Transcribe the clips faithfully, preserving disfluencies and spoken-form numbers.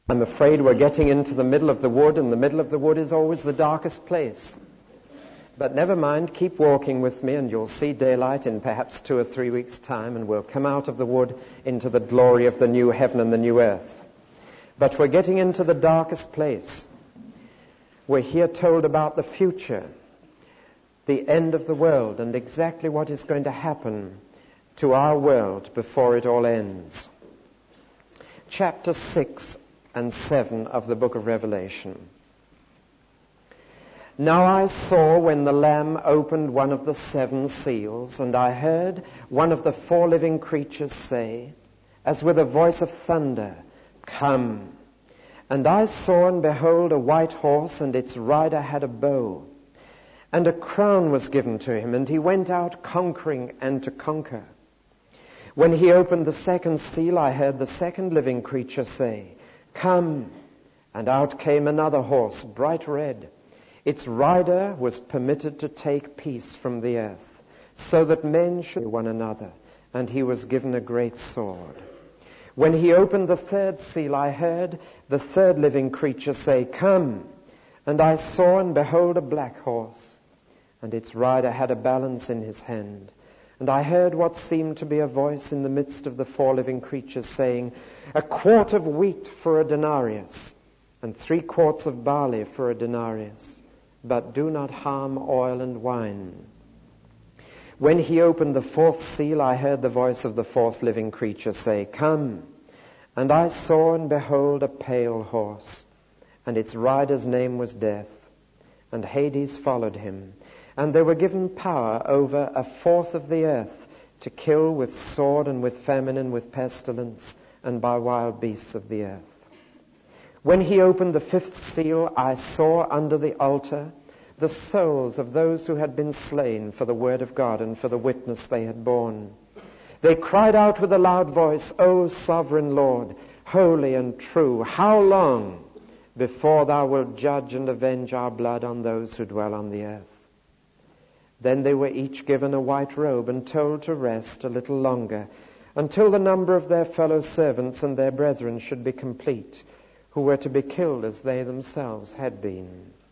I'm afraid we're getting into the middle of the wood, and the middle of the wood is always the darkest place. But never mind, keep walking with me and you'll see daylight in perhaps two or three weeks' time, and we'll come out of the wood into the glory of the new heaven and the new earth. But we're getting into the darkest place. We're here told about the future, the end of the world, and exactly what is going to happen to our world before it all ends. Chapter six and seven of the book of Revelation. Now I saw when the Lamb opened one of the seven seals, and I heard one of the four living creatures say, as with a voice of thunder, "Come." And I saw, and behold, a white horse, and its rider had a bow. And a crown was given to him, and he went out conquering and to conquer. When he opened the second seal, I heard the second living creature say, "Come." And out came another horse, bright red. Its rider was permitted to take peace from the earth, so that men should one another, and he was given a great sword. When he opened the third seal, I heard the third living creature say, "Come." And I saw, and behold, a black horse, and its rider had a balance in his hand. And I heard what seemed to be a voice in the midst of the four living creatures saying, "A quart of wheat for a denarius, and three quarts of barley for a denarius, but do not harm oil and wine." When he opened the fourth seal, I heard the voice of the fourth living creature say, "Come." And I saw, and behold, a pale horse, and its rider's name was Death, and Hades followed him. And they were given power over a fourth of the earth to kill with sword and with famine and with pestilence and by wild beasts of the earth. When he opened the fifth seal, I saw under the altar the souls of those who had been slain for the word of God and for the witness they had borne. They cried out with a loud voice, "O sovereign Lord, holy and true, how long before thou wilt judge and avenge our blood on those who dwell on the earth?" Then they were each given a white robe and told to rest a little longer, until the number of their fellow servants and their brethren should be complete, who were to be killed as they themselves had been.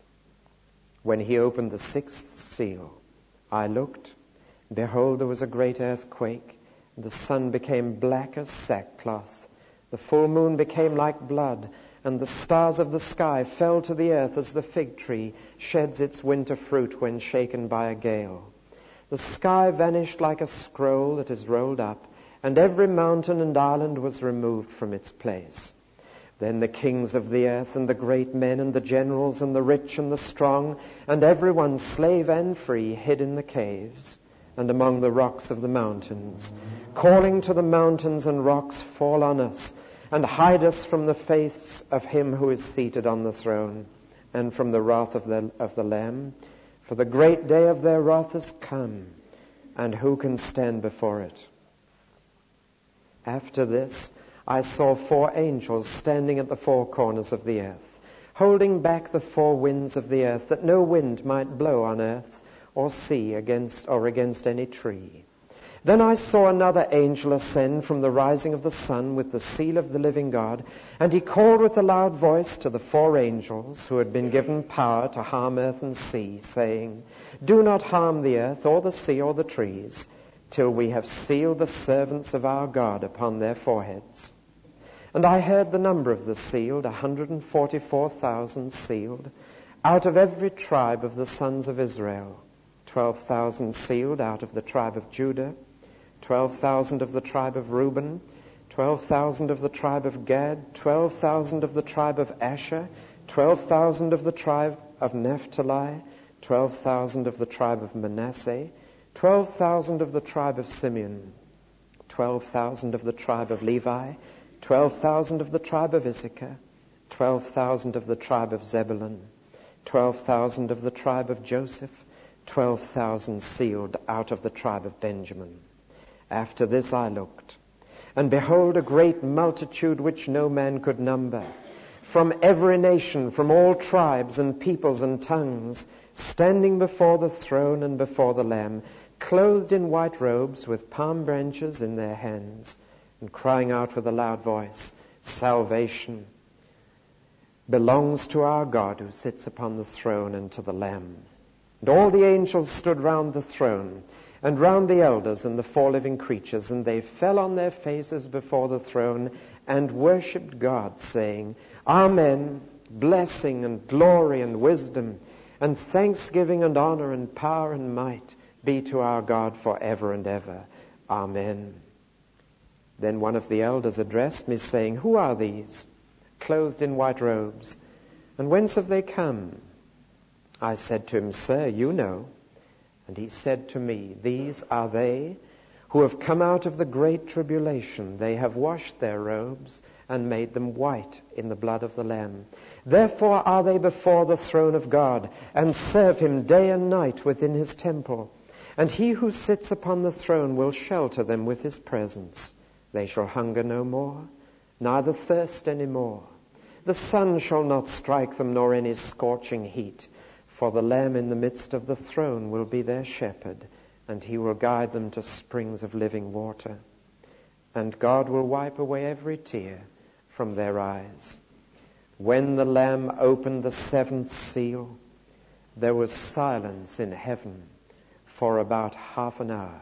When he opened the sixth seal, I looked. Behold, there was a great earthquake. The sun became black as sackcloth. The full moon became like blood, and the stars of the sky fell to the earth as the fig tree sheds its winter fruit when shaken by a gale. The sky vanished like a scroll that is rolled up, and every mountain and island was removed from its place. Then the kings of the earth and the great men and the generals and the rich and the strong and everyone, slave and free, hid in the caves and among the rocks of the mountains, calling to the mountains and rocks, "Fall on us, and hide us from the face of him who is seated on the throne, and from the wrath of the, of the Lamb. For the great day of their wrath is come, and who can stand before it?" After this, I saw four angels standing at the four corners of the earth, holding back the four winds of the earth, that no wind might blow on earth or sea against or against any tree. Then I saw another angel ascend from the rising of the sun with the seal of the living God, and he called with a loud voice to the four angels who had been given power to harm earth and sea, saying, "Do not harm the earth or the sea or the trees, till we have sealed the servants of our God upon their foreheads." And I heard the number of the sealed, one hundred forty-four thousand sealed, out of every tribe of the sons of Israel, twelve thousand sealed out of the tribe of Judah, twelve thousand of the tribe of Reuben, twelve thousand of the tribe of Gad, twelve thousand of the tribe of Asher, twelve thousand of the tribe of Naphtali, twelve thousand of the tribe of Manasseh, twelve thousand of the tribe of Simeon, twelve thousand of the tribe of Levi, twelve thousand of the tribe of Issachar, twelve thousand of the tribe of Zebulun, twelve thousand of the tribe of Joseph, twelve thousand sealed out of the tribe of Benjamin. After this I looked, and behold, a great multitude which no man could number, from every nation, from all tribes and peoples and tongues, standing before the throne and before the Lamb, clothed in white robes with palm branches in their hands, and crying out with a loud voice, "Salvation belongs to our God who sits upon the throne and to the Lamb. And all the angels stood round the throne and round the elders and the four living creatures, and they fell on their faces before the throne and worshipped God, saying, Amen, blessing and glory and wisdom and thanksgiving and honor and power and might be to our God forever and ever. Amen. Then one of the elders addressed me, saying, Who are these, clothed in white robes, and whence have they come? I said to him, Sir, you know. And he said to me, These are they who have come out of the great tribulation. They have washed their robes and made them white in the blood of the Lamb. Therefore are they before the throne of God, and serve him day and night within his temple. And he who sits upon the throne will shelter them with his presence. They shall hunger no more, neither thirst any more. The sun shall not strike them, nor any scorching heat. For the Lamb in the midst of the throne will be their shepherd, and he will guide them to springs of living water. And God will wipe away every tear from their eyes. When the Lamb opened the seventh seal, there was silence in heaven for about half an hour.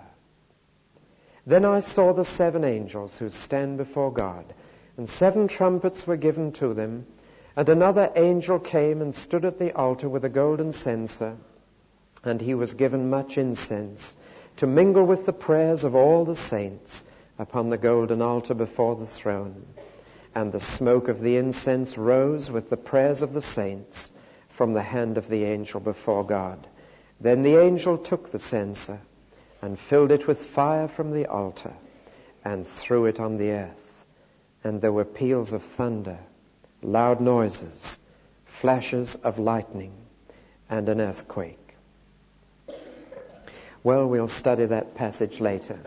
Then I saw the seven angels who stand before God, and seven trumpets were given to them. And another angel came and stood at the altar with a golden censer, and he was given much incense to mingle with the prayers of all the saints upon the golden altar before the throne. And the smoke of the incense rose with the prayers of the saints from the hand of the angel before God. Then the angel took the censer and filled it with fire from the altar and threw it on the earth. And there were peals of thunder, loud noises, flashes of lightning, and an earthquake. Well, we'll study that passage later.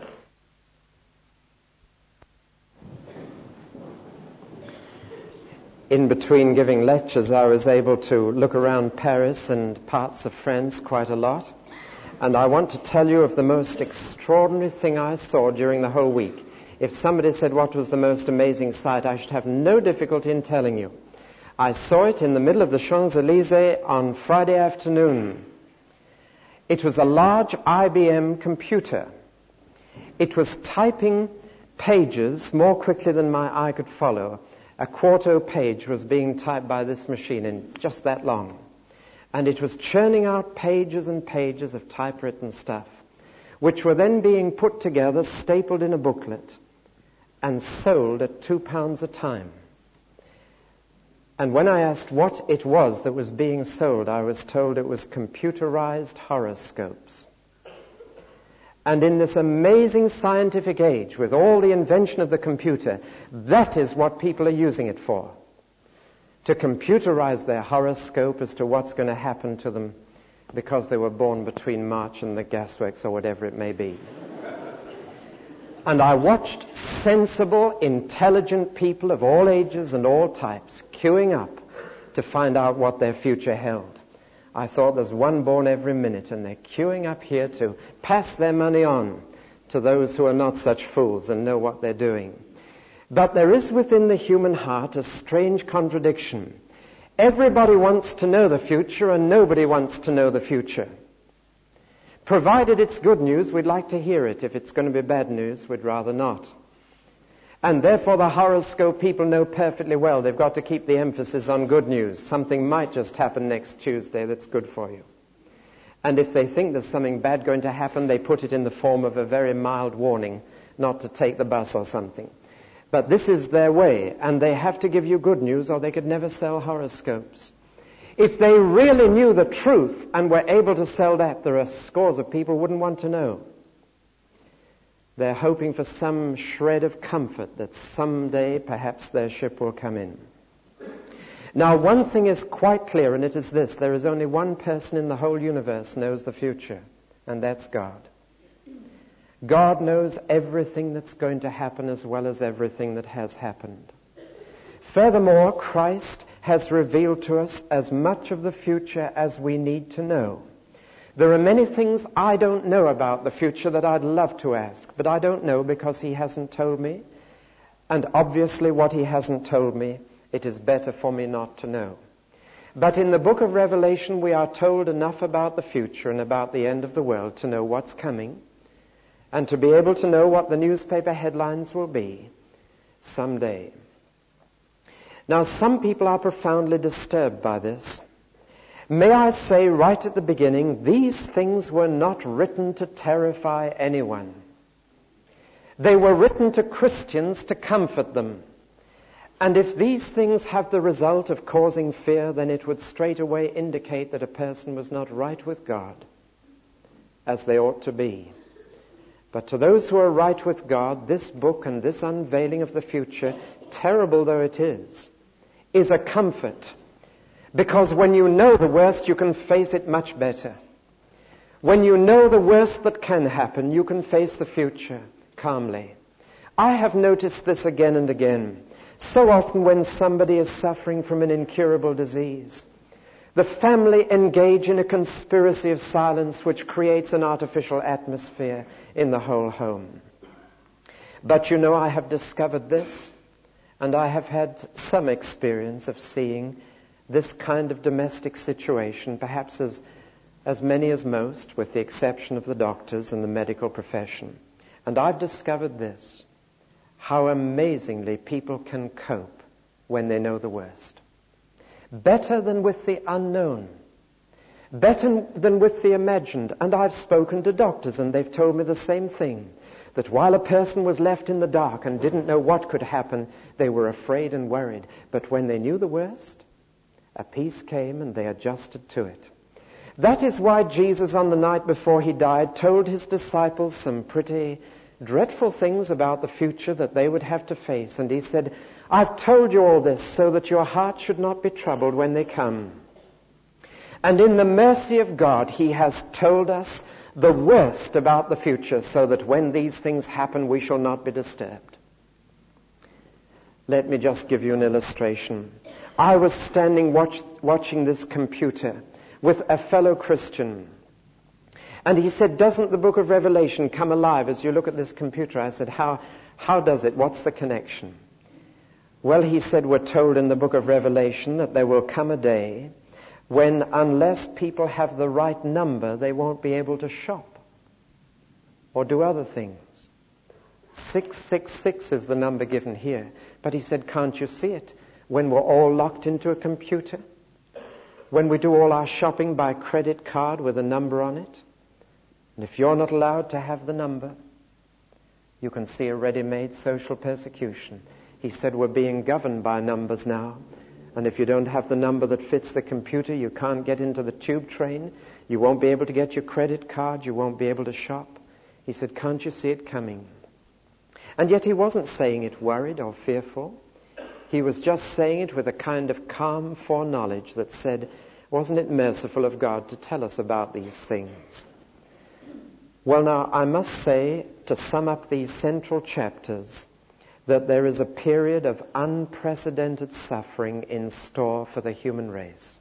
In between giving lectures, I was able to look around Paris and parts of France quite a lot. And I want to tell you of the most extraordinary thing I saw during the whole week. If somebody said what was the most amazing sight, I should have no difficulty in telling you. I saw it in the middle of the Champs-Élysées on Friday afternoon. It was a large I B M computer. It was typing pages more quickly than my eye could follow. A quarto page was being typed by this machine in just that long. And it was churning out pages and pages of typewritten stuff, which were then being put together, stapled in a booklet, and sold at two pounds a time. And when I asked what it was that was being sold, I was told it was computerized horoscopes. And in this amazing scientific age, with all the invention of the computer, that is what people are using it for. To computerize their horoscope as to what's going to happen to them because they were born between March and the gasworks or whatever it may be. And I watched sensible, intelligent people of all ages and all types queuing up to find out what their future held. I thought, there's one born every minute, and they're queuing up here to pass their money on to those who are not such fools and know what they're doing. But there is within the human heart a strange contradiction. Everybody wants to know the future, and nobody wants to know the future. Provided it's good news, we'd like to hear it. If it's going to be bad news, we'd rather not. And therefore the horoscope people know perfectly well they've got to keep the emphasis on good news. Something might just happen next Tuesday that's good for you. And if they think there's something bad going to happen, they put it in the form of a very mild warning not to take the bus or something. But this is their way, and they have to give you good news or they could never sell horoscopes. If they really knew the truth and were able to sell that, there are scores of people who wouldn't want to know. They're hoping for some shred of comfort that someday perhaps their ship will come in. Now, one thing is quite clear, and it is this: there is only one person in the whole universe knows the future, and that's God. God knows everything that's going to happen as well as everything that has happened. Furthermore, Christ has revealed to us as much of the future as we need to know. There are many things I don't know about the future that I'd love to ask, but I don't know because he hasn't told me. And obviously what he hasn't told me it is better for me not to know. But in the book of Revelation, we are told enough about the future and about the end of the world to know what's coming and to be able to know what the newspaper headlines will be someday. Now, some people are profoundly disturbed by this. May I say right at the beginning, these things were not written to terrify anyone. They were written to Christians to comfort them. And if these things have the result of causing fear, then it would straightaway indicate that a person was not right with God, as they ought to be. But to those who are right with God, this book and this unveiling of the future, terrible though it is, is a comfort. Because when you know the worst, you can face it much better. When you know the worst that can happen, you can face the future calmly. I have noticed this again and again. So often when somebody is suffering from an incurable disease, the family engage in a conspiracy of silence which creates an artificial atmosphere in the whole home. But you know, I have discovered this, and I have had some experience of seeing this kind of domestic situation, perhaps as, as many as most, with the exception of the doctors and the medical profession. And I've discovered this, how amazingly people can cope when they know the worst. Better than with the unknown. Better than with the imagined. And I've spoken to doctors and they've told me the same thing. That while a person was left in the dark and didn't know what could happen, they were afraid and worried. But when they knew the worst, a peace came and they adjusted to it. That is why Jesus, on the night before he died, told his disciples some pretty dreadful things about the future that they would have to face. And he said, I've told you all this so that your heart should not be troubled when they come. And in the mercy of God, he has told us the worst about the future so that when these things happen, we shall not be disturbed. Let me just give you an illustration. I was standing watch, watching this computer with a fellow Christian. And he said, doesn't the book of Revelation come alive as you look at this computer? I said, how, how does it? What's the connection? Well, he said, we're told in the book of Revelation that there will come a day when unless people have the right number, they won't be able to shop or do other things. six six six is the number given here. But he said, can't you see it? When we're all locked into a computer, when we do all our shopping by credit card with a number on it, and if you're not allowed to have the number, you can see a ready-made social persecution. He said, we're being governed by numbers now, and if you don't have the number that fits the computer, you can't get into the tube train, you won't be able to get your credit card, you won't be able to shop. He said, can't you see it coming? And yet he wasn't saying it worried or fearful. He was just saying it with a kind of calm foreknowledge that said, wasn't it merciful of God to tell us about these things? Well, now, I must say, to sum up these central chapters, that there is a period of unprecedented suffering in store for the human race.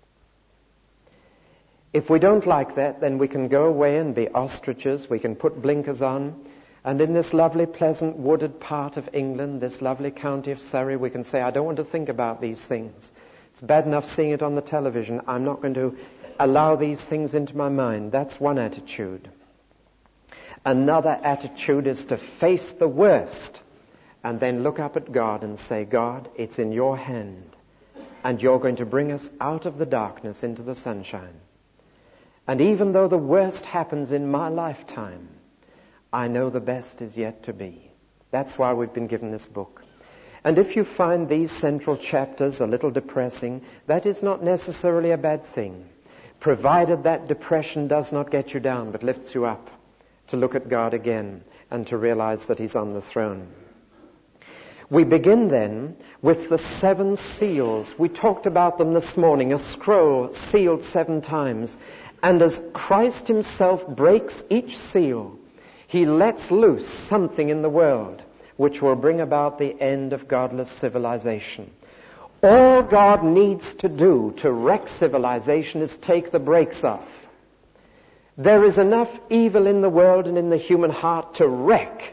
If we don't like that, then we can go away and be ostriches, we can put blinkers on, and in this lovely, pleasant, wooded part of England, this lovely county of Surrey, we can say, I don't want to think about these things. It's bad enough seeing it on the television. I'm not going to allow these things into my mind. That's one attitude. Another attitude is to face the worst and then look up at God and say, God, it's in your hand, and you're going to bring us out of the darkness into the sunshine. And even though the worst happens in my lifetime, I know the best is yet to be. That's why we've been given this book. And if you find these central chapters a little depressing, that is not necessarily a bad thing, provided that depression does not get you down but lifts you up to look at God again and to realize that he's on the throne. We begin then with the seven seals. We talked about them this morning, a scroll sealed seven times. And as Christ himself breaks each seal, he lets loose something in the world which will bring about the end of godless civilization. All God needs to do to wreck civilization is take the brakes off. There is enough evil in the world and in the human heart to wreck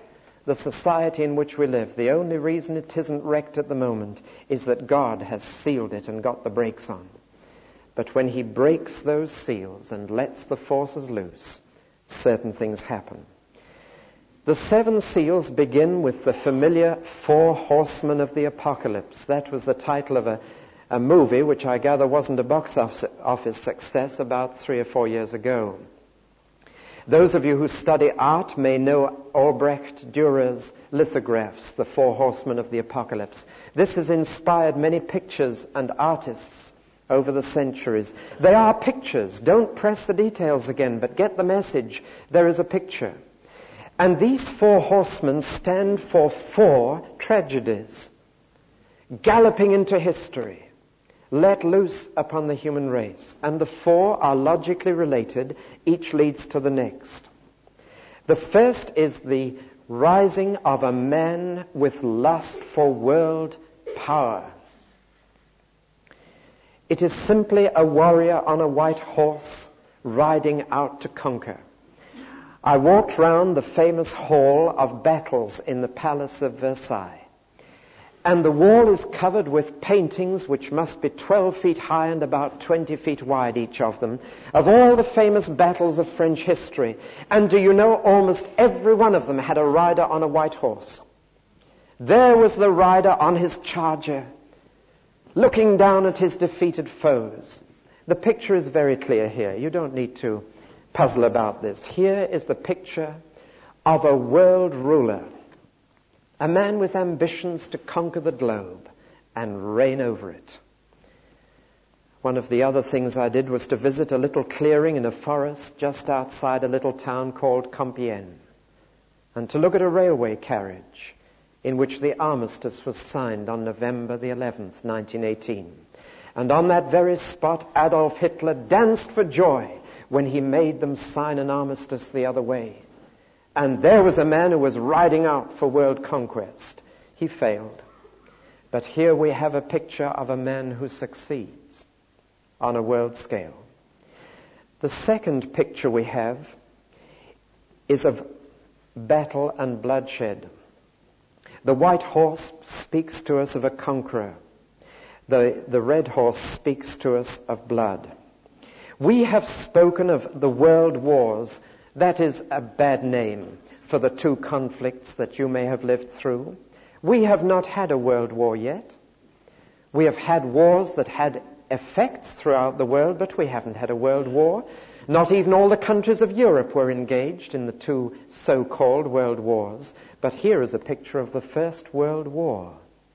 the society in which we live, the only reason it isn't wrecked at the moment is that God has sealed it and got the brakes on. But when he breaks those seals and lets the forces loose, certain things happen. The seven seals begin with the familiar four horsemen of the apocalypse. That was the title of a, a movie which I gather wasn't a box office success about three or four years ago. Those of you who study art may know Albrecht Dürer's lithographs, the four horsemen of the apocalypse. This has inspired many pictures and artists over the centuries. They are pictures. Don't press the details again, but get the message. There is a picture. And these four horsemen stand for four tragedies, galloping into history, let loose upon the human race. And the four are logically related. Each leads to the next. The first is the rising of a man with lust for world power. It is simply a warrior on a white horse riding out to conquer. I walked round the famous hall of battles in the Palace of Versailles. And the wall is covered with paintings which must be twelve feet high and about twenty feet wide, each of them, of all the famous battles of French history. And do you know, almost every one of them had a rider on a white horse. There was the rider on his charger, looking down at his defeated foes. The picture is very clear here. You don't need to puzzle about this. Here is the picture of a world ruler, a man with ambitions to conquer the globe and reign over it. One of the other things I did was to visit a little clearing in a forest just outside a little town called Compiègne, and to look at a railway carriage in which the armistice was signed on November the eleventh, nineteen eighteen. And on that very spot, Adolf Hitler danced for joy when he made them sign an armistice the other way. And there was a man who was riding out for world conquest. He failed. But here we have a picture of a man who succeeds on a world scale. The second picture we have is of battle and bloodshed. The white horse speaks to us of a conqueror. The, the red horse speaks to us of blood. We have spoken of the world wars. That is a bad name for the two conflicts that you may have lived through. We have not had a world war yet. We have had wars that had effects throughout the world, but we haven't had a world war. Not even all the countries of Europe were engaged in the two so-called world wars. But here is a picture of the First World War.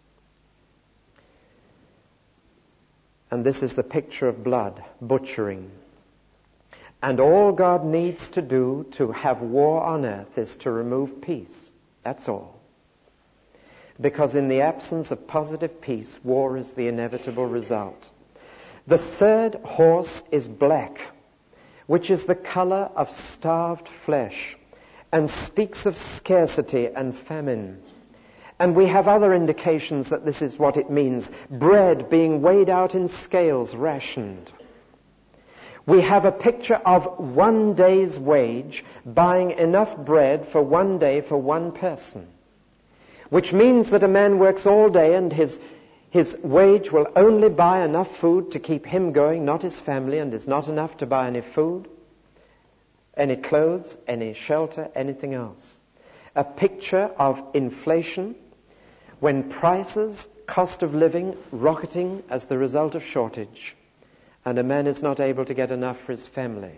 And this is the picture of blood, butchering. And all God needs to do to have war on earth is to remove peace. That's all. Because in the absence of positive peace, war is the inevitable result. The third horse is black, which is the color of starved flesh, and speaks of scarcity and famine. And we have other indications that this is what it means. Bread being weighed out in scales, rationed. We have a picture of one day's wage buying enough bread for one day for one person. Which means that a man works all day and his, his wage will only buy enough food to keep him going, not his family, and is not enough to buy any food, any clothes, any shelter, anything else. A picture of inflation when prices, cost of living, rocketing as the result of shortage, and a man is not able to get enough for his family.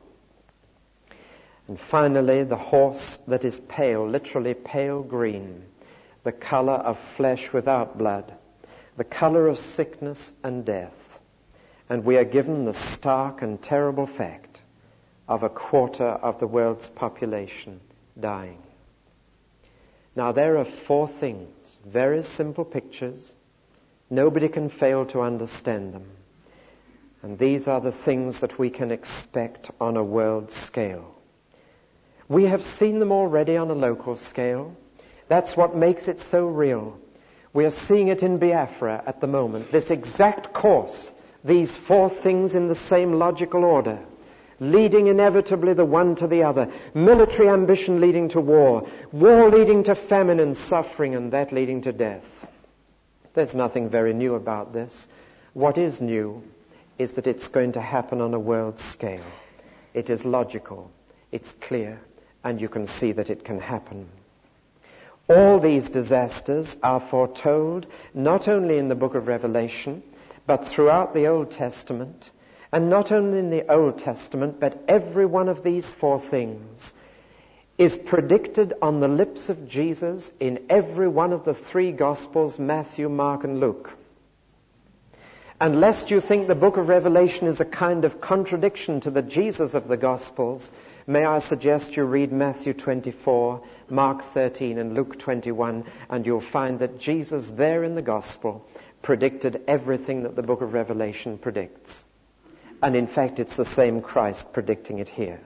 And finally, the horse that is pale, literally pale green, the color of flesh without blood, the color of sickness and death. And we are given the stark and terrible fact of a quarter of the world's population dying. Now there are four things, very simple pictures. Nobody can fail to understand them. And these are the things that we can expect on a world scale. We have seen them already on a local scale. That's what makes it so real. We are seeing it in Biafra at the moment. This exact course, these four things in the same logical order. leading inevitably the one to the other. Military ambition leading to war. War leading to famine and suffering, and that leading to death. There's nothing very new about this. What is new is that it's going to happen on a world scale. It is logical, it's clear, and you can see that it can happen. All these disasters are foretold not only in the book of Revelation, but throughout the Old Testament. And not only in the Old Testament, but every one of these four things is predicted on the lips of Jesus in every one of the three Gospels, Matthew, Mark, and Luke. And lest you think the book of Revelation is a kind of contradiction to the Jesus of the Gospels, may I suggest you read Matthew twenty-four, Mark thirteen, and Luke twenty-one, and you'll find that Jesus there in the Gospel predicted everything that the book of Revelation predicts. And in fact, it's the same Christ predicting it here.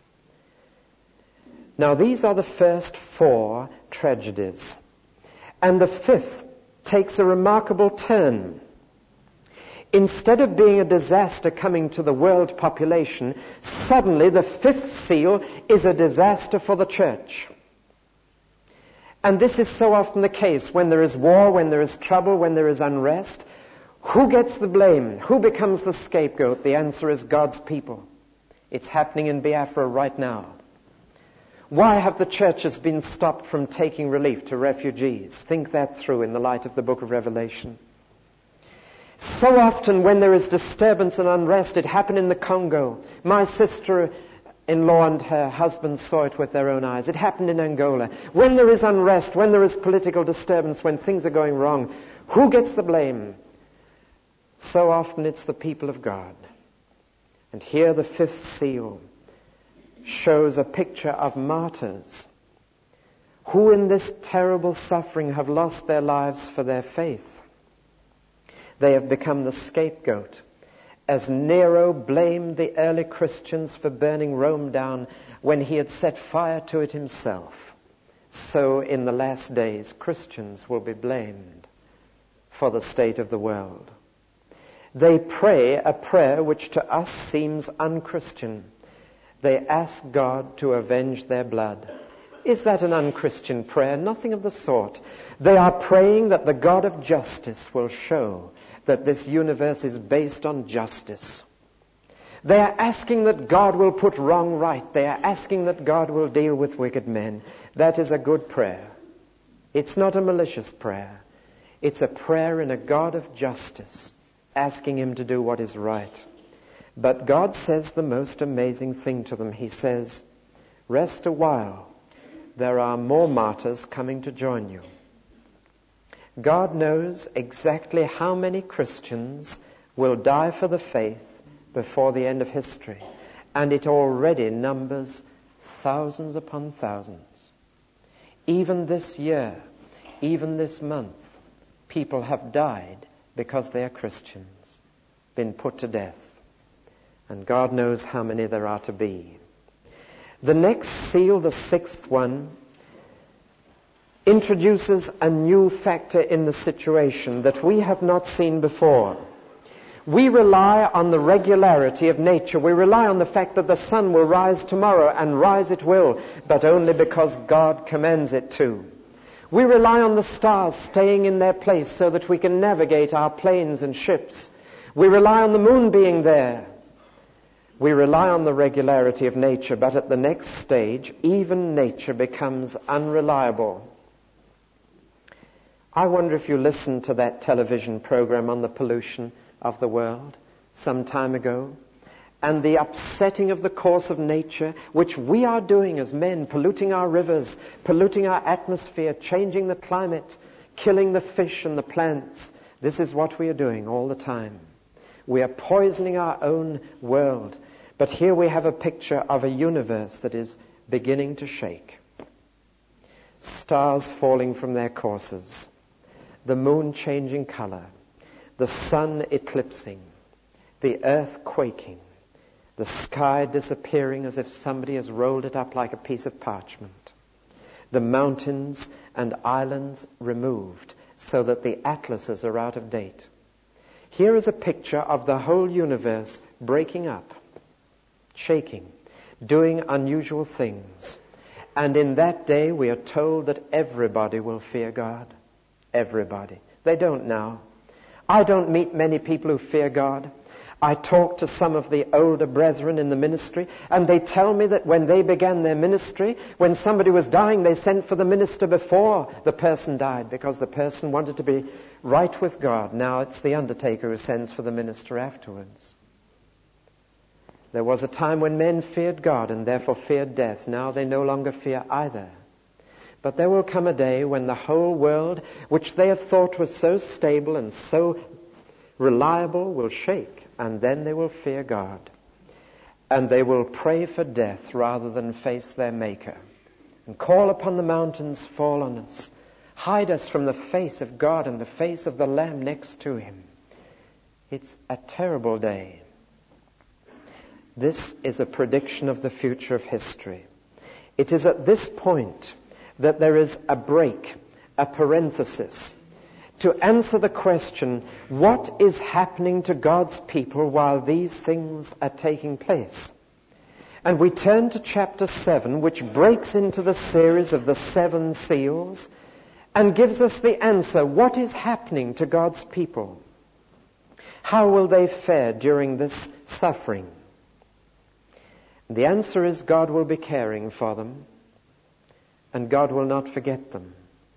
Now, these are the first four tragedies. And the fifth takes a remarkable turn. Instead of being a disaster coming to the world population, suddenly the fifth seal is a disaster for the church. And this is so often the case when there is war, when there is trouble, when there is unrest. Who gets the blame? Who becomes the scapegoat? The answer is God's people. It's happening in Biafra right now. Why have the churches been stopped from taking relief to refugees? Think that through in the light of the book of Revelation. So often when there is disturbance and unrest, it happened in the Congo. My sister-in-law and her husband saw it with their own eyes. It happened in Angola. When there is unrest, when there is political disturbance, when things are going wrong, who gets the blame? So often it's the people of God. And here the fifth seal shows a picture of martyrs who in this terrible suffering have lost their lives for their faith. They have become the scapegoat. As Nero blamed the early Christians for burning Rome down when he had set fire to it himself, so in the last days Christians will be blamed for the state of the world. They pray a prayer which to us seems unchristian. They ask God to avenge their blood. Is that an unchristian prayer? Nothing of the sort. They are praying that the God of justice will show that this universe is based on justice. They are asking that God will put wrong right. They are asking that God will deal with wicked men. That is a good prayer. It's not a malicious prayer. It's a prayer in a God of justice, asking him to do what is right. But God says the most amazing thing to them. He says, rest a while. There are more martyrs coming to join you. God knows exactly how many Christians will die for the faith before the end of history. And it already numbers thousands upon thousands. Even this year, even this month, people have died because they are Christians, been put to death. And God knows how many there are to be. The next seal, the sixth one, introduces a new factor in the situation that we have not seen before. We rely on the regularity of nature. We rely on the fact that the sun will rise tomorrow, and rise it will, but only because God commands it to. We rely on the stars staying in their place so that we can navigate our planes and ships. We rely on the moon being there. We rely on the regularity of nature, but at the next stage, even nature becomes unreliable. I wonder if you listened to that television program on the pollution of the world some time ago, and the upsetting of the course of nature, which we are doing as men, polluting our rivers, polluting our atmosphere, changing the climate, killing the fish and the plants. This is what we are doing all the time. We are poisoning our own world. But here we have a picture of a universe that is beginning to shake. Stars falling from their courses, the moon changing color, the sun eclipsing, the earth quaking, the sky disappearing as if somebody has rolled it up like a piece of parchment, the mountains and islands removed so that the atlases are out of date. Here is a picture of the whole universe breaking up, shaking, doing unusual things. And in that day we are told that everybody will fear God. Everybody. They don't now. I don't meet many people who fear God. I talk to some of the older brethren in the ministry, and they tell me that when they began their ministry, when somebody was dying, they sent for the minister before the person died, because the person wanted to be right with God. Now it's the undertaker who sends for the minister afterwards. There was a time when men feared God and therefore feared death. Now they no longer fear either. But there will come a day when the whole world, which they have thought was so stable and so reliable, will shake, and then they will fear God. And they will pray for death rather than face their Maker. And call upon the mountains, fall on us. Hide us from the face of God and the face of the Lamb next to Him. It's a terrible day. This is a prediction of the future of history. It is at this point that there is a break, a parenthesis, to answer the question, what is happening to God's people while these things are taking place? And we turn to chapter seven, which breaks into the series of the seven seals and gives us the answer, what is happening to God's people? How will they fare during this suffering? The answer is God will be caring for them, and God will not forget them.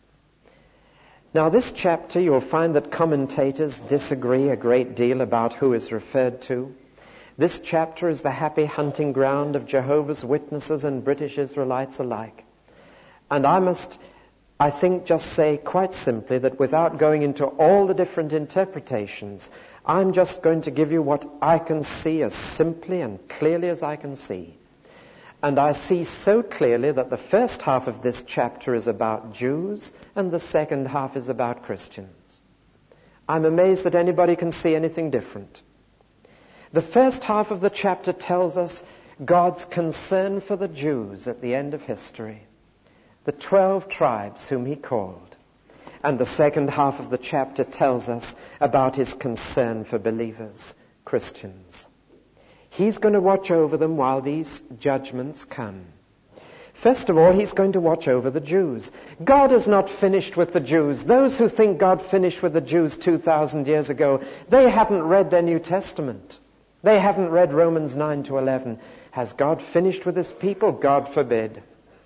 Now this chapter, you'll find that commentators disagree a great deal about who is referred to. This chapter is the happy hunting ground of Jehovah's Witnesses and British Israelites alike. And I must, I think, just say quite simply that without going into all the different interpretations, I'm just going to give you what I can see as simply and clearly as I can see. And I see so clearly that the first half of this chapter is about Jews and the second half is about Christians. I'm amazed that anybody can see anything different. The first half of the chapter tells us God's concern for the Jews at the end of history, the twelve tribes whom He called. And the second half of the chapter tells us about His concern for believers, Christians. He's going to watch over them while these judgments come. First of all, He's going to watch over the Jews. God is not finished with the Jews. Those who think God finished with the Jews two thousand years ago, they haven't read their New Testament. They haven't read Romans nine to eleven. Has God finished with His people? God forbid.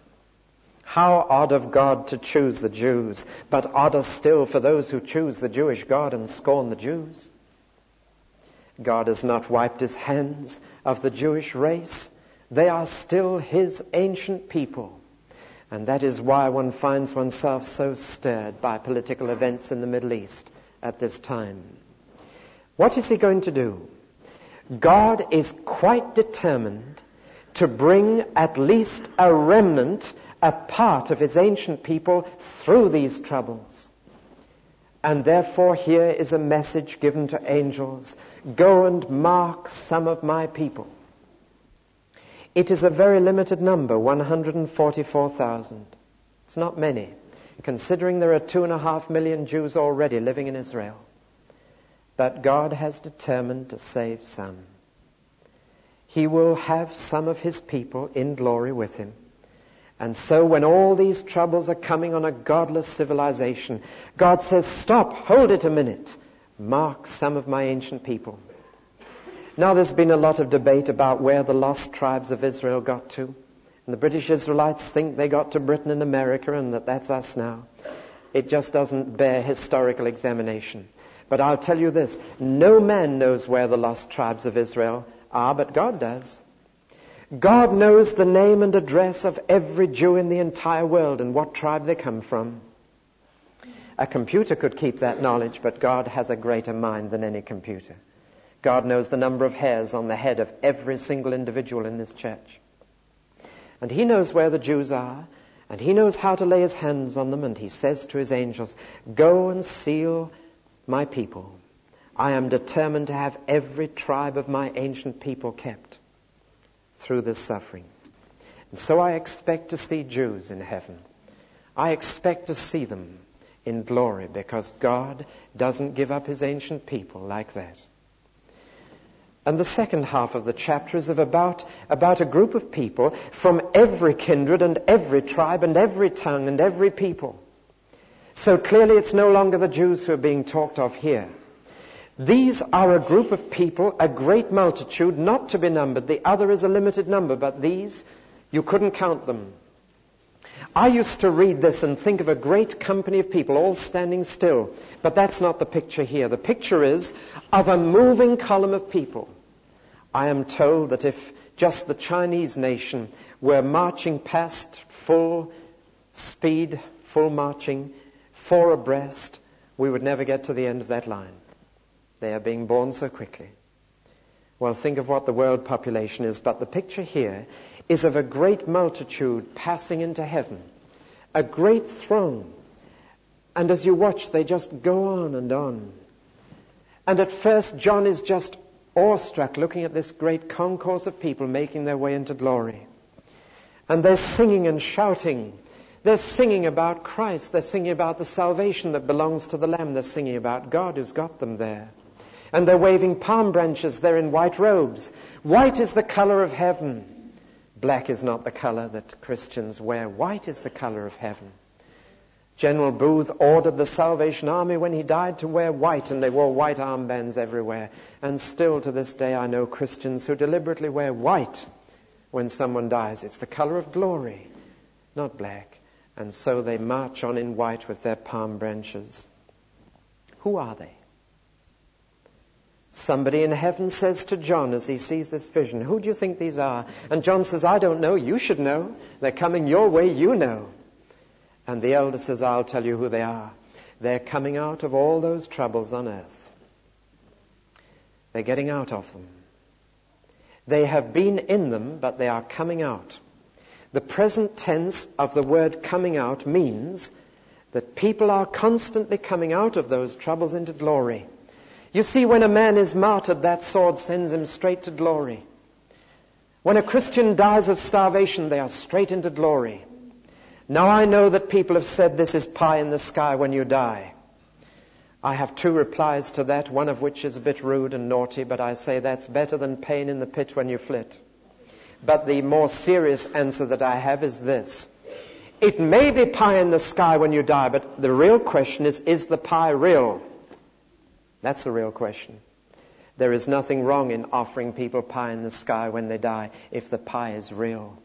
How odd of God to choose the Jews, but odder still for those who choose the Jewish God and scorn the Jews. God has not wiped His hands of the Jewish race. They are still His ancient people. And that is why one finds oneself so stirred by political events in the Middle East at this time. What is He going to do? God is quite determined to bring at least a remnant, a part of His ancient people through these troubles. And therefore here is a message given to angels. Go and mark some of my people. It is a very limited number, one hundred forty-four thousand. It's not many, considering there are two and a half million Jews already living in Israel. But God has determined to save some. He will have some of His people in glory with Him. And so when all these troubles are coming on a godless civilization, God says, stop, hold it a minute. Mark some of my ancient people. Now there's been a lot of debate about where the lost tribes of Israel got to. And the British Israelites think they got to Britain and America and that that's us now. It just doesn't bear historical examination. But I'll tell you this, no man knows where the lost tribes of Israel are, but God does. God knows the name and address of every Jew in the entire world and what tribe they come from. A computer could keep that knowledge, but God has a greater mind than any computer. God knows the number of hairs on the head of every single individual in this church. And He knows where the Jews are, and He knows how to lay His hands on them, and He says to His angels, go and seal my people. I am determined to have every tribe of my ancient people kept through this suffering. And so I expect to see Jews in heaven. I expect to see them in glory because God doesn't give up His ancient people like that. And the second half of the chapter is of about, about a group of people from every kindred and every tribe and every tongue and every people. So clearly it's no longer the Jews who are being talked of here. These are a group of people, a great multitude, not to be numbered. The other is a limited number, but these, you couldn't count them. I used to read this and think of a great company of people all standing still, but that's not the picture here. The picture is of a moving column of people. I am told that if just the Chinese nation were marching past full speed, full marching, four abreast, we would never get to the end of that line. They are being born so quickly. Well, think of what the world population is, but the picture here is of a great multitude passing into heaven, a great throng. And as you watch, they just go on and on. And at first, John is just awestruck looking at this great concourse of people making their way into glory. And they're singing and shouting. They're singing about Christ. They're singing about the salvation that belongs to the Lamb. They're singing about God who's got them there. And they're waving palm branches. They're in white robes. White is the color of heaven. Black is not the color that Christians wear. White is the color of heaven. General Booth ordered the Salvation Army when he died to wear white, and they wore white armbands everywhere. And still to this day I know Christians who deliberately wear white when someone dies. It's the color of glory, not black. And so they march on in white with their palm branches. Who are they? Somebody in heaven says to John as he sees this vision, who do you think these are? And John says, I don't know. You should know. They're coming your way. You know. And the elder says, I'll tell you who they are. They're coming out of all those troubles on earth. They're getting out of them. They have been in them, but they are coming out. The present tense of the word coming out means that people are constantly coming out of those troubles into glory. You see, when a man is martyred, that sword sends him straight to glory. When a Christian dies of starvation, they are straight into glory. Now I know that people have said this is pie in the sky when you die. I have two replies to that, one of which is a bit rude and naughty, but I say that's better than pain in the pit when you flit. But the more serious answer that I have is this. It may be pie in the sky when you die, but the real question is, is the pie real? That's the real question. There is nothing wrong in offering people pie in the sky when they die if the pie is real.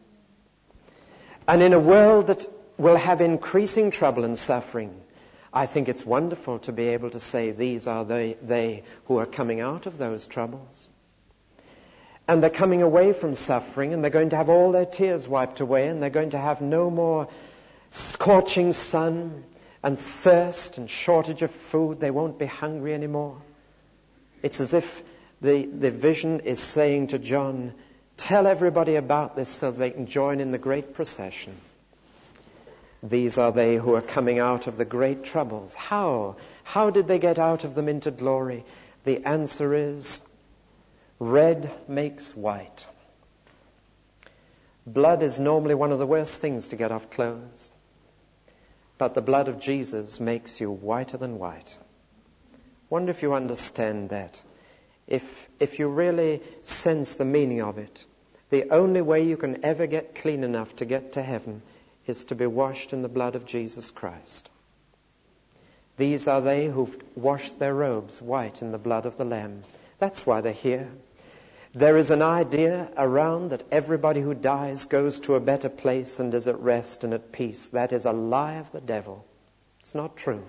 And in a world that will have increasing trouble and suffering, I think it's wonderful to be able to say these are they, they who are coming out of those troubles. And they're coming away from suffering, and they're going to have all their tears wiped away, and they're going to have no more scorching sun and thirst and shortage of food. They won't be hungry anymore. It's as if the, the vision is saying to John, tell everybody about this so they can join in the great procession. These are they who are coming out of the great troubles. How? How did they get out of them into glory? The answer is, red makes white. Blood is normally one of the worst things to get off clothes. But the blood of Jesus makes you whiter than white. Wonder if you understand that. If, if you really sense the meaning of it, the only way you can ever get clean enough to get to heaven is to be washed in the blood of Jesus Christ. These are they who've washed their robes white in the blood of the Lamb. That's why they're here. There is an idea around that everybody who dies goes to a better place and is at rest and at peace. That is a lie of the devil. It's not true.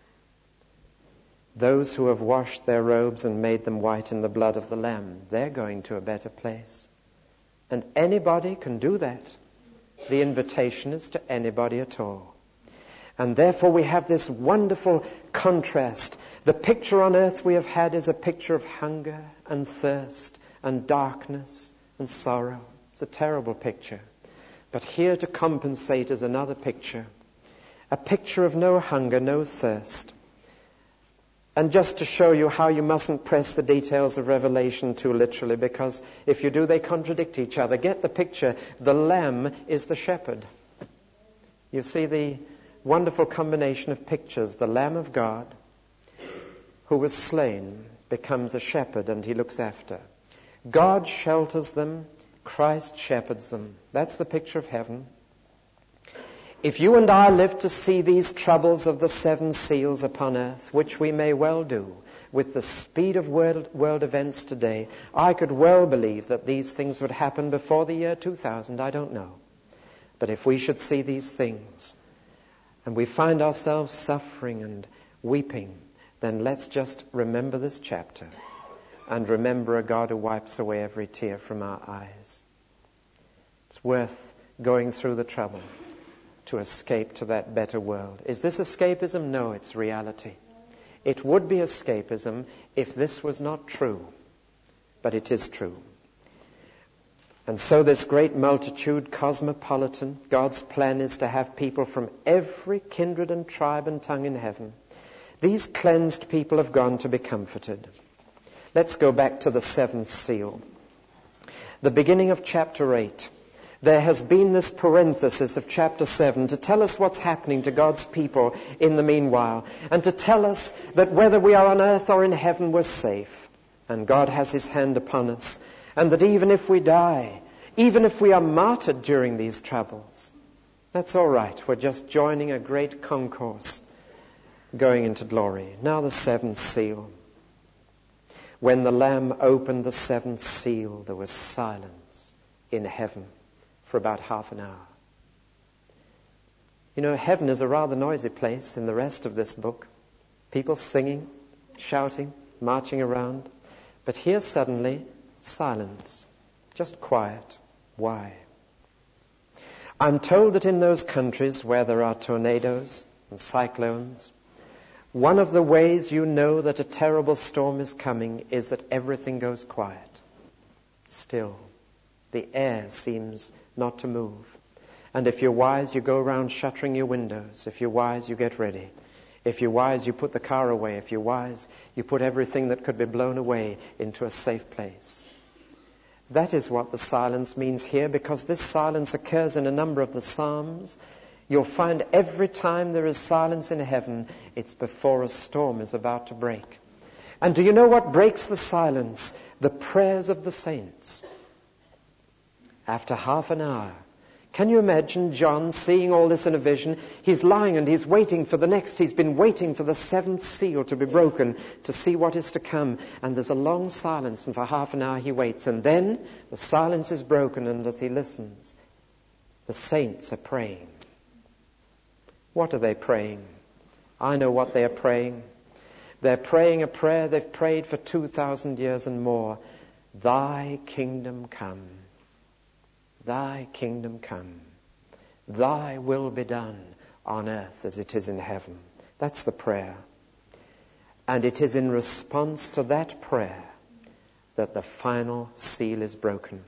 Those who have washed their robes and made them white in the blood of the Lamb, they're going to a better place. And anybody can do that. The invitation is to anybody at all. And therefore we have this wonderful contrast. The picture on earth we have had is a picture of hunger and thirst and darkness and sorrow. It's a terrible picture. But here to compensate is another picture. A picture of no hunger, no thirst. And just to show you how you mustn't press the details of Revelation too literally, because if you do, they contradict each other. Get the picture. The Lamb is the shepherd. You see the wonderful combination of pictures. The Lamb of God, who was slain, becomes a shepherd and he looks after. God shelters them, Christ shepherds them. That's the picture of heaven. If you and I live to see these troubles of the seven seals upon earth, which we may well do, with the speed of world, world events today, I could well believe that these things would happen before the year two thousand. I don't know. But if we should see these things, and we find ourselves suffering and weeping, then let's just remember this chapter and remember a God who wipes away every tear from our eyes. It's worth going through the trouble to escape to that better world. Is this escapism? No, it's reality. It would be escapism if this was not true, but it is true. And so this great multitude, cosmopolitan, God's plan is to have people from every kindred and tribe and tongue in heaven. These cleansed people have gone to be comforted. Let's go back to the seventh seal. The beginning of chapter eight. There has been this parenthesis of chapter seven to tell us what's happening to God's people in the meanwhile, and to tell us that whether we are on earth or in heaven, we're safe, and God has his hand upon us, and that even if we die, even if we are martyred during these troubles, that's all right. We're just joining a great concourse going into glory. Now the seventh seal. When the Lamb opened the seventh seal, there was silence in heaven for about half an hour. You know, heaven is a rather noisy place in the rest of this book. People singing, shouting, marching around. But here suddenly, silence. Just quiet. Why? I'm told that in those countries where there are tornadoes and cyclones, one of the ways you know that a terrible storm is coming is that everything goes quiet. Still. The air seems not to move. And if you're wise, you go around shuttering your windows. If you're wise, you get ready. If you're wise, you put the car away. If you're wise, you put everything that could be blown away into a safe place. That is what the silence means here, because this silence occurs in a number of the Psalms. You'll find every time there is silence in heaven, it's before a storm is about to break. And do you know what breaks the silence? The prayers of the saints. After half an hour, can you imagine John seeing all this in a vision? He's lying and he's waiting for the next. He's been waiting for the seventh seal to be broken to see what is to come. And there's a long silence, and for half an hour he waits. And then the silence is broken, and as he listens, the saints are praying. What are they praying? I know what they are praying. They're praying a prayer they've prayed for two thousand years and more. Thy kingdom come. Thy kingdom come. Thy will be done on earth as it is in heaven. That's the prayer. And it is in response to that prayer that the final seal is broken.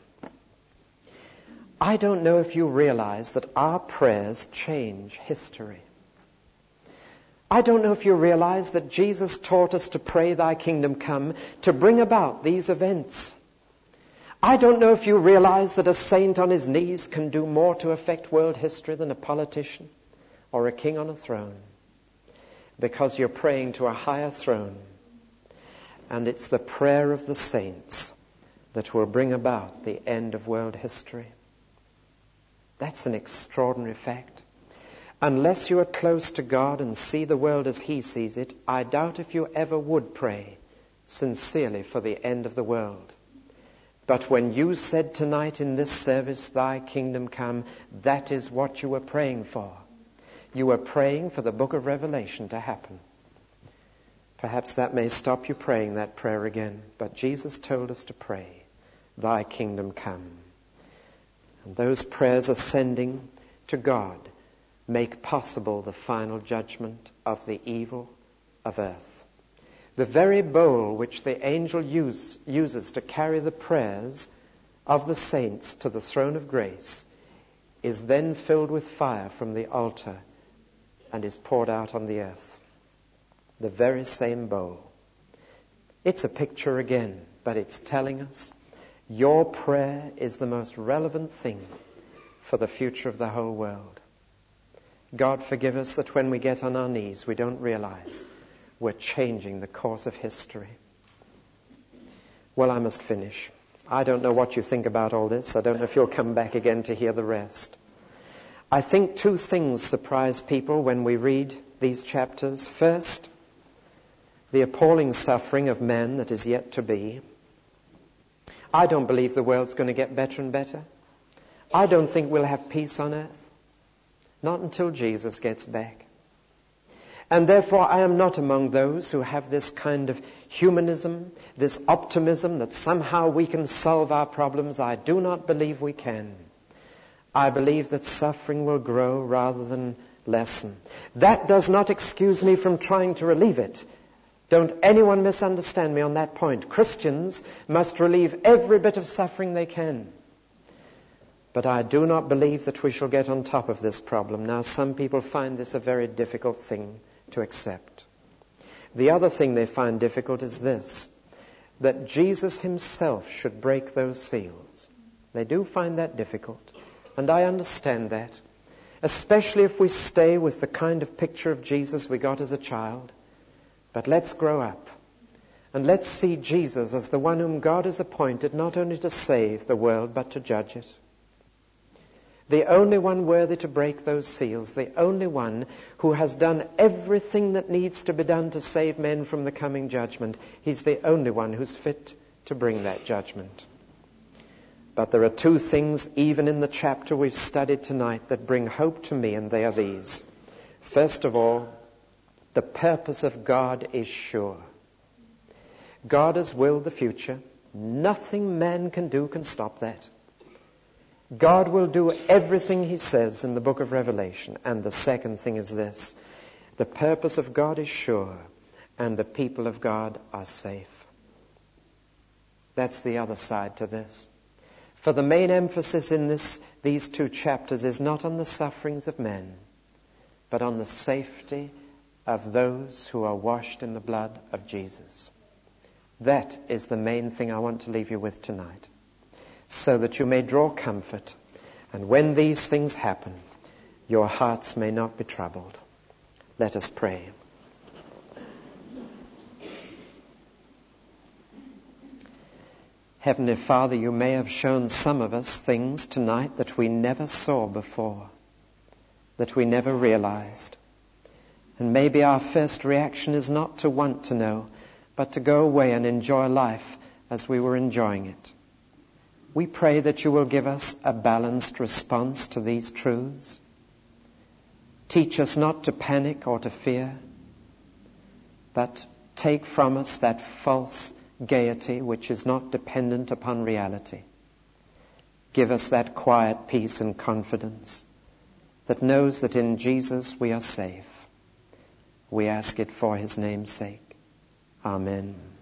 I don't know if you realize that our prayers change history. I don't know if you realize that Jesus taught us to pray thy kingdom come to bring about these events. I don't know if you realize that a saint on his knees can do more to affect world history than a politician or a king on a throne, because you're praying to a higher throne, and it's the prayer of the saints that will bring about the end of world history. That's an extraordinary fact. Unless you are close to God and see the world as he sees it, I doubt if you ever would pray sincerely for the end of the world. But when you said tonight in this service, thy kingdom come, that is what you were praying for. You were praying for the book of Revelation to happen. Perhaps that may stop you praying that prayer again. But Jesus told us to pray, thy kingdom come. And those prayers ascending to God make possible the final judgment of the evil of earth. The very bowl which the angel use, uses to carry the prayers of the saints to the throne of grace is then filled with fire from the altar and is poured out on the earth. The very same bowl. It's a picture again, but it's telling us your prayer is the most relevant thing for the future of the whole world. God forgive us that when we get on our knees, we don't realize we're changing the course of history. Well, I must finish. I don't know what you think about all this. I don't know if you'll come back again to hear the rest. I think two things surprise people when we read these chapters. First, the appalling suffering of man that is yet to be. I don't believe the world's going to get better and better. I don't think we'll have peace on earth. Not until Jesus gets back. And therefore I am not among those who have this kind of humanism, this optimism that somehow we can solve our problems. I do not believe we can. I believe that suffering will grow rather than lessen. That does not excuse me from trying to relieve it. Don't anyone misunderstand me on that point. Christians must relieve every bit of suffering they can. But I do not believe that we shall get on top of this problem. Now, some people find this a very difficult thing to accept. The other thing they find difficult is this, that Jesus himself should break those seals. They do find that difficult, and I understand that, especially if we stay with the kind of picture of Jesus we got as a child. But let's grow up, and let's see Jesus as the one whom God has appointed not only to save the world, but to judge it. The only one worthy to break those seals, the only one who has done everything that needs to be done to save men from the coming judgment. He's the only one who's fit to bring that judgment. But there are two things, even in the chapter we've studied tonight, that bring hope to me, and they are these. First of all, the purpose of God is sure. God has willed the future. Nothing man can do can stop that. God will do everything he says in the book of Revelation. And the second thing is this. The purpose of God is sure, and the people of God are safe. That's the other side to this. For the main emphasis in this, these two chapters is not on the sufferings of men, but on the safety of those who are washed in the blood of Jesus. That is the main thing I want to leave you with tonight, so that you may draw comfort, and when these things happen, your hearts may not be troubled. Let us pray. Heavenly Father, you may have shown some of us things tonight that we never saw before, that we never realized. And maybe our first reaction is not to want to know, but to go away and enjoy life as we were enjoying it. We pray that you will give us a balanced response to these truths. Teach us not to panic or to fear, but take from us that false gaiety which is not dependent upon reality. Give us that quiet peace and confidence that knows that in Jesus we are safe. We ask it for his name's sake. Amen.